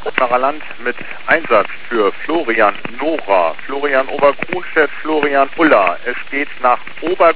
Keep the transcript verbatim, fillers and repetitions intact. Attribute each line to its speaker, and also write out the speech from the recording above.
Speaker 1: Ottmarer Land mit Einsatz für Florian Nora, Florian Obergrunstedt, Florian Uller. Es geht nach Ober